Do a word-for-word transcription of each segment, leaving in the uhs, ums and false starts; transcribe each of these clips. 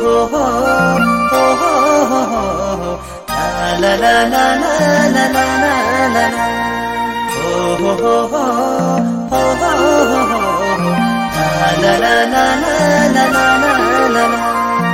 ho ho ho ho ho la la la la la la la la la ho ho ho ho ho ho ho la la la la la la la la la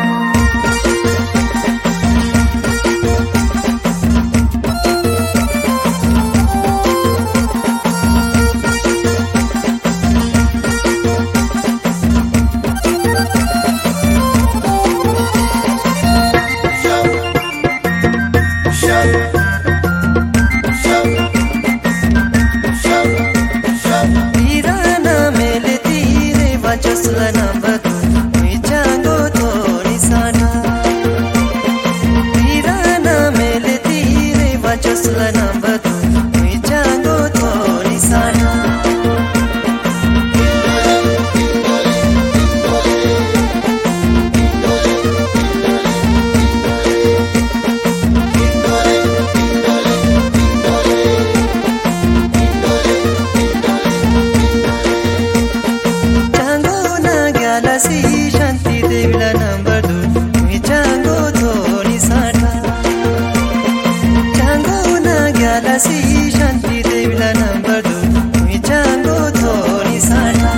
शांति देवीला number दो मी चांगो थोडी साठा चांगो ना ग्याला सी शांति देवीला number दो मी चांगो थोडी साठा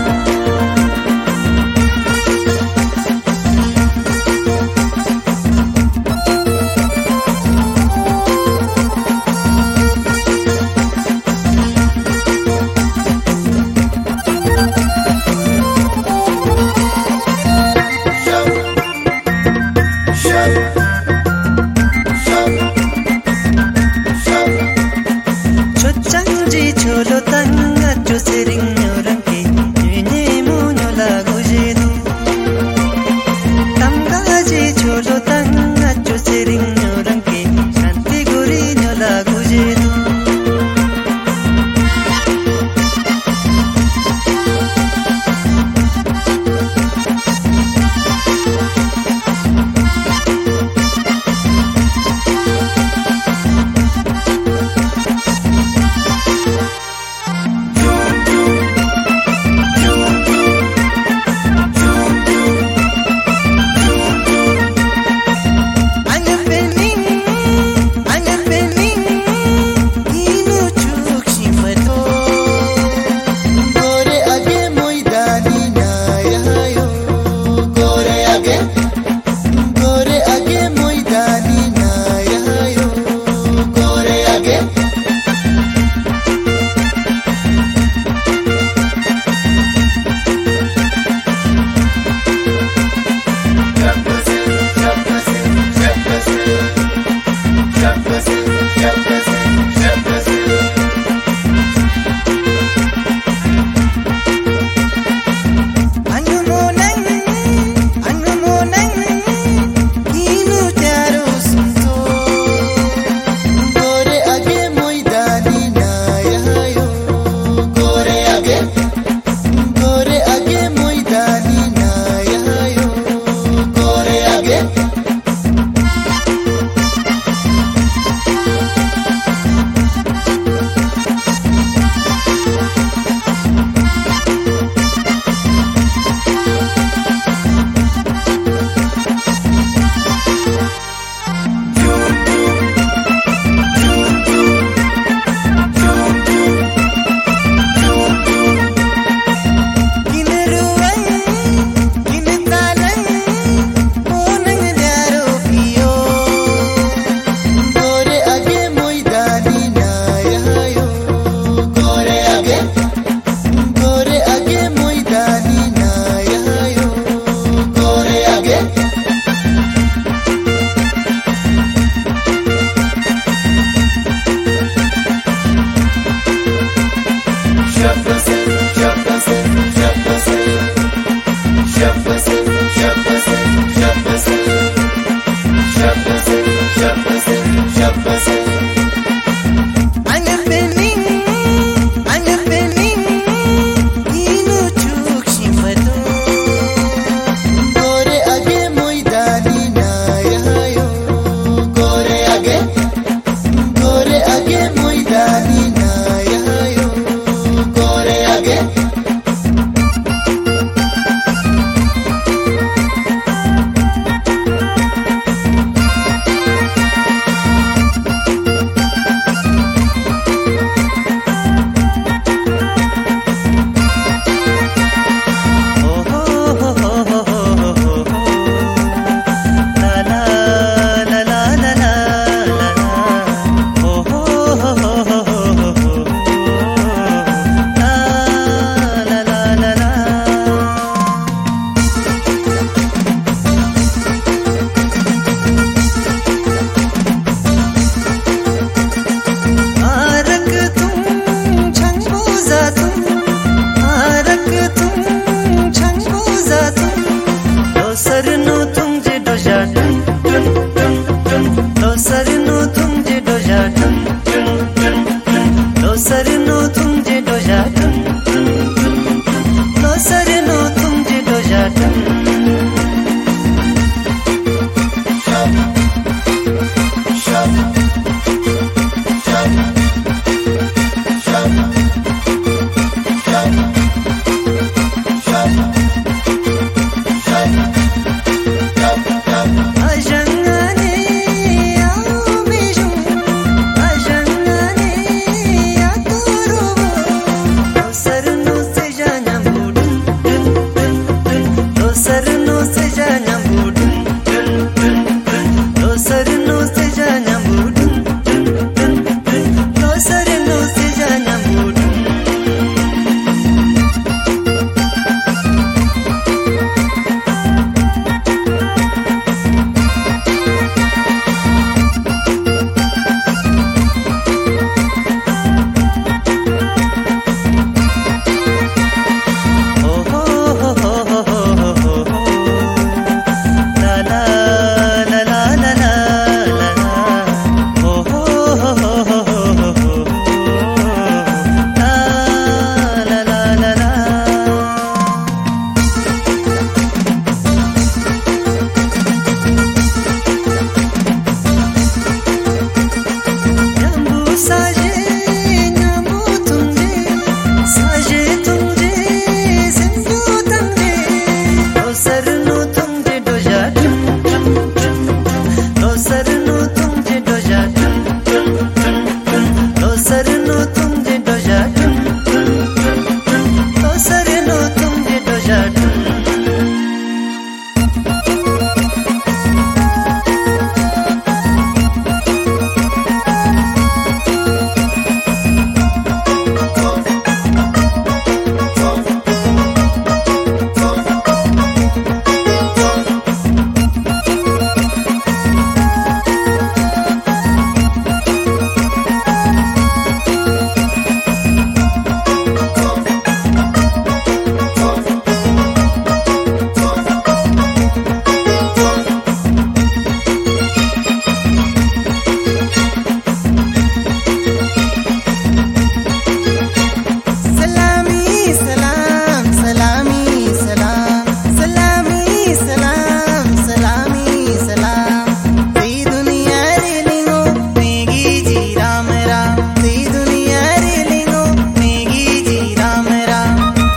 सलाम सलामी सलाम सी दुनिया रे लिंगो मेगी जी राम राम सी दुनिया रे लिंगो मेगी जी राम राम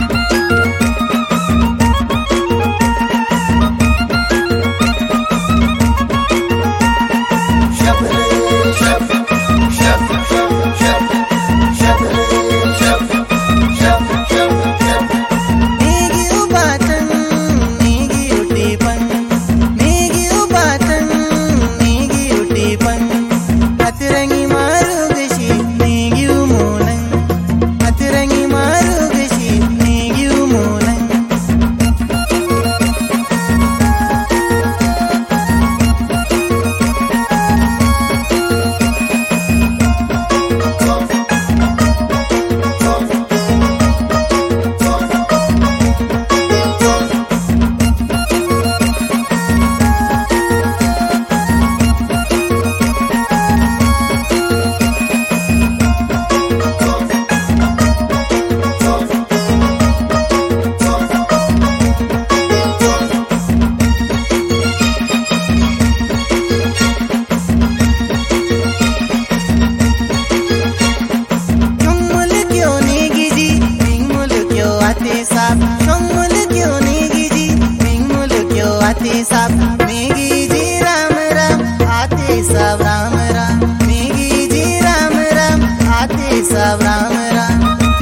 साहब मेगी जी राम राम आते सब राम राम मेगी जी राम राम आते सब राम राम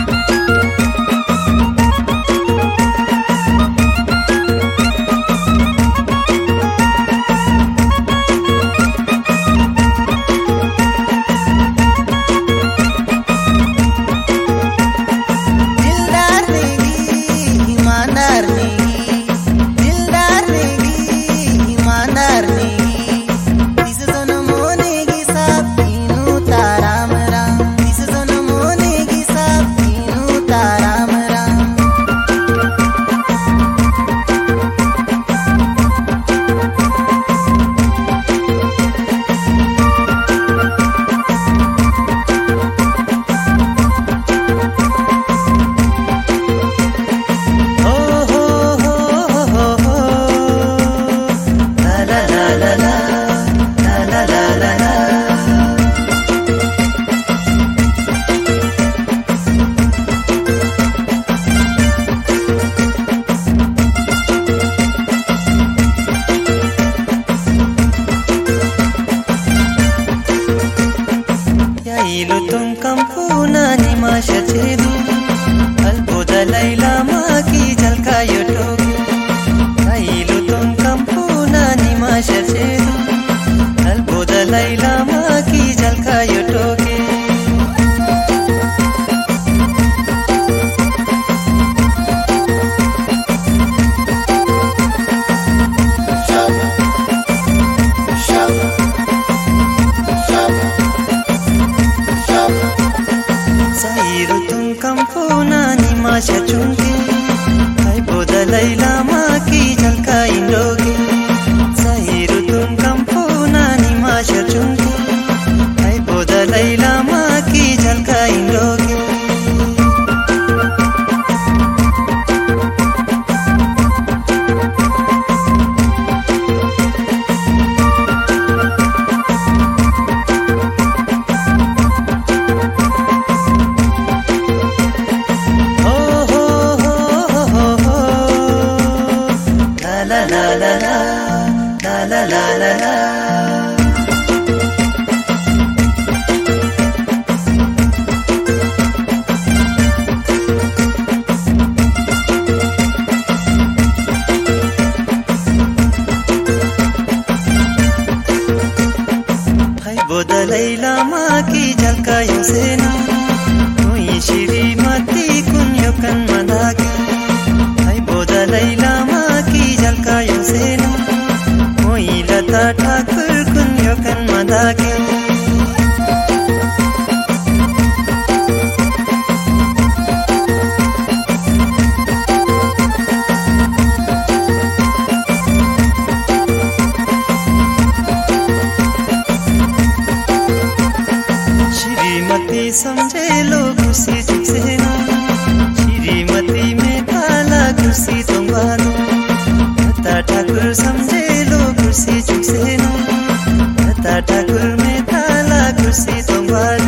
दिलदार नेगी ईमानदार Negi Ilu tum kampuna ni masha chedu Alboda laila maki jalka yotogu Ilu tum kampuna ni masha chedu Alboda laila maki jalka yotogu Sairu tum kampuna ni masha chungi Hai boda laila maki jalka indogi Sairu tum kampuna ni masha chungi Hai boda laila maki jalka indogi La la la la la la la la la Hai boda laila maki jalka yosena Koi shiri mati kunyokan madaki Hai boda laila maki jalka yosena Koi lata thakur kunyokan madaki Thakur समझे लो कुर्सी चुकसे no लता ठाकुर में ताला कुर्सी तुम्हारी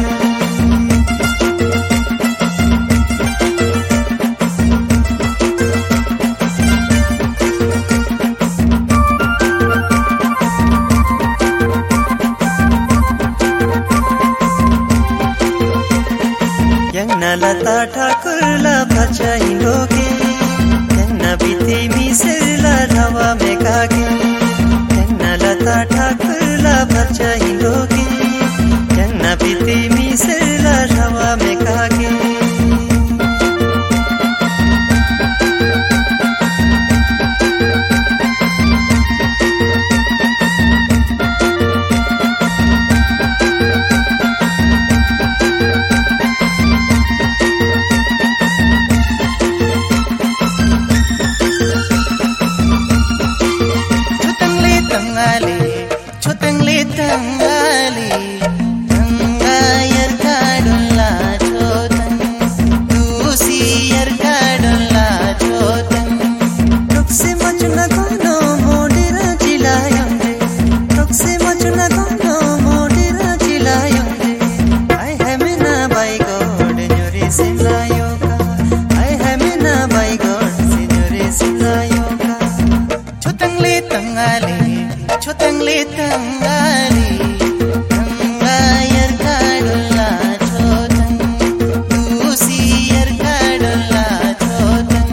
लता ठाकुर ला बच्चा हिंदोगे यंगना बीती मिसर ला हवा में कागे यंगना लता ठाकुर ला बच्चा हिंदोगे यंगना बीती मिसर ला हवा में कागे Chotangli tangali tangayar kadulla chotang dusiyar kadulla chotang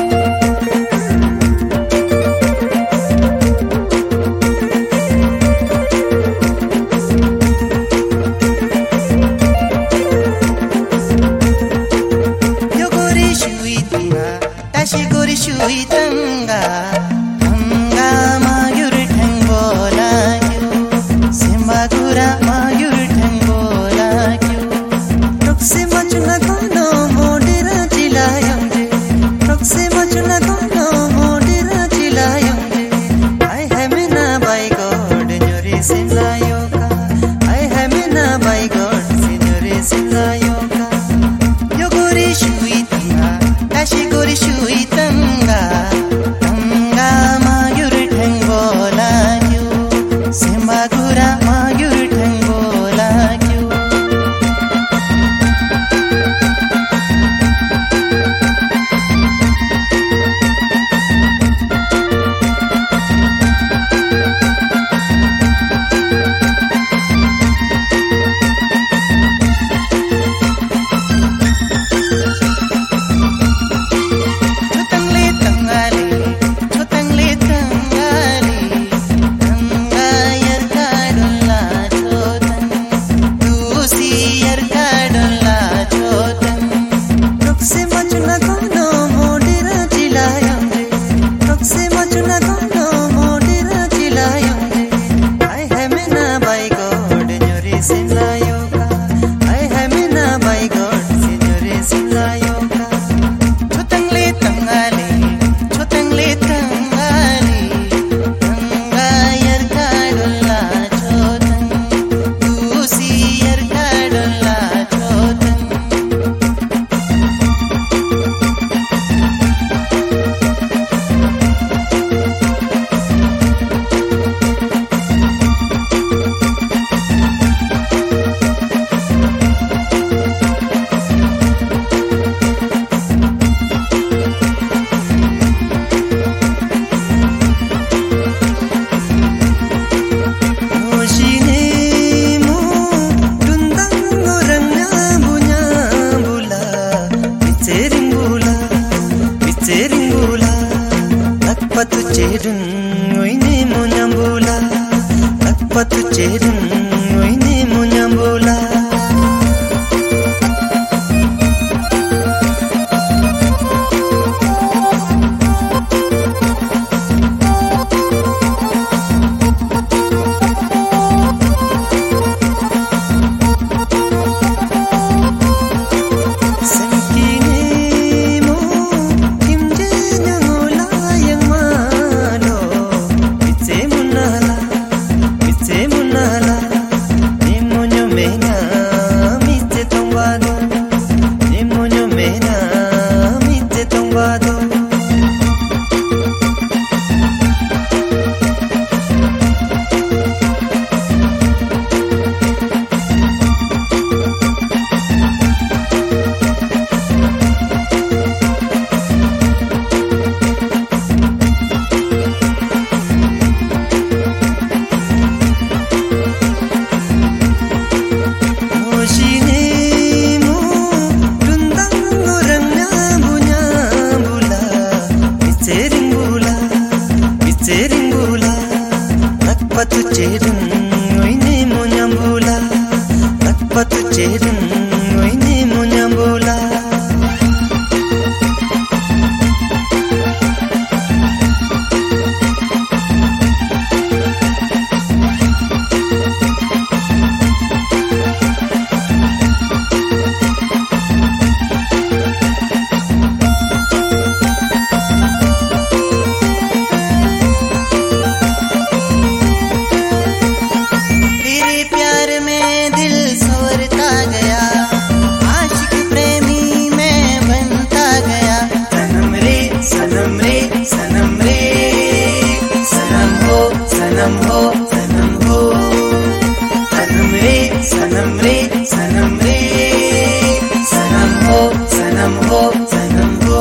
yo gori shuitanga tashi gori shuitanga Magura mayur thangola kyu Rokse machuna kono modera chilayam de Rokse machuna kono modera chilayam de I have na by God nyori simla yoga I have na by God nyori simla yoga Yogori shuitanga tashi gori shuitanga Tanga mayur thangola kyu Simagura Patu cerun oine munyambula Patu cerun oine munyambula Munala patu cedung ini mau nyambula, pat patu cedung ini mau nyambula. सनम हो सनम हो सनम रे सनम रे सनम रे सनम हो सनम हो सनम हो।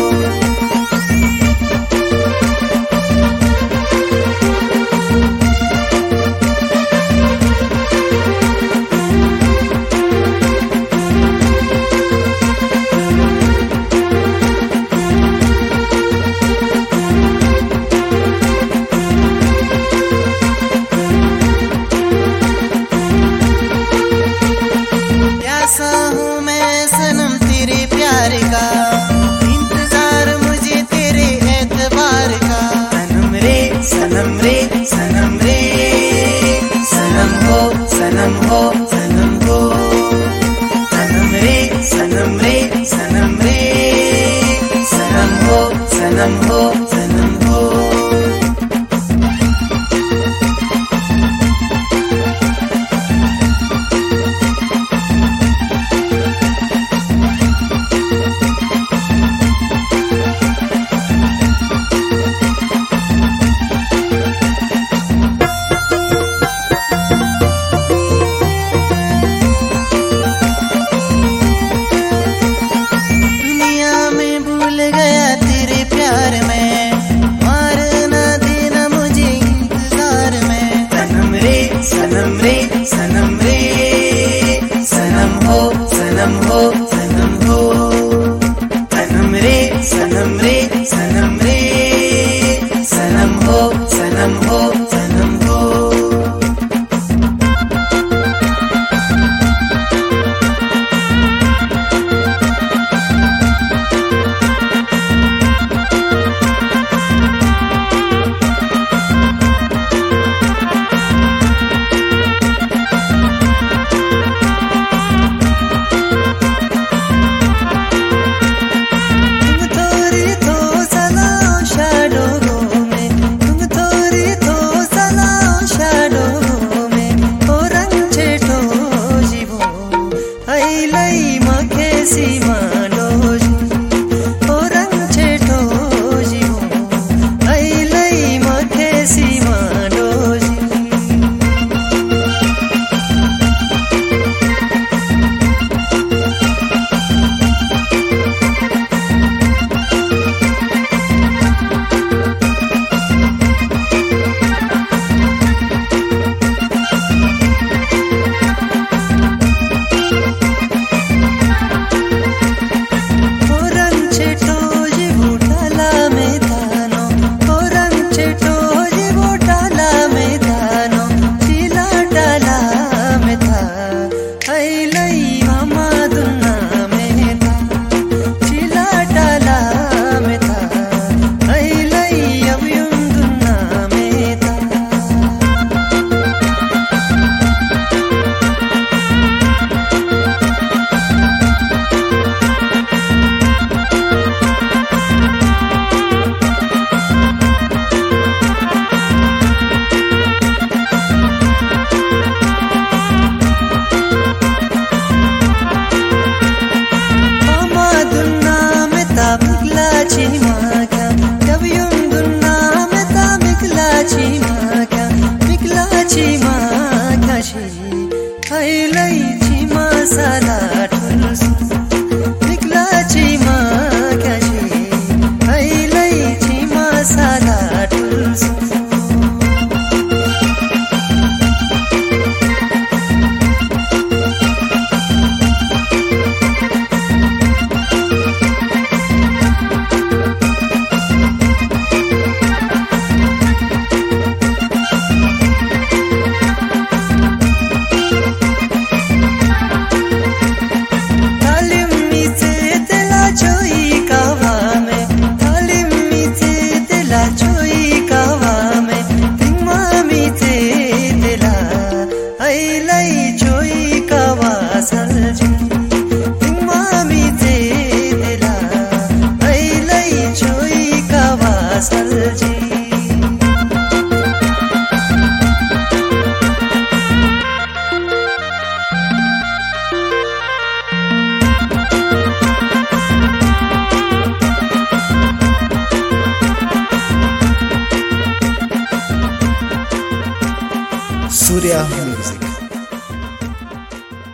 प्यासा हूँ मैं सनम तेरे प्यार का, इंतजार मुझे तेरे एतबार का। सनम रे सनम रे सनम रे सनम हो सनम हो सनम हो सनम रे सनम रे सनम रे सनम हो सनम हो सनम हो। सनम रे सनम रे सनम हो सनम हो सनम हो सनम रे सनम रे सनम रे सनम हो सनम हो सनम हो। शुक्रिया।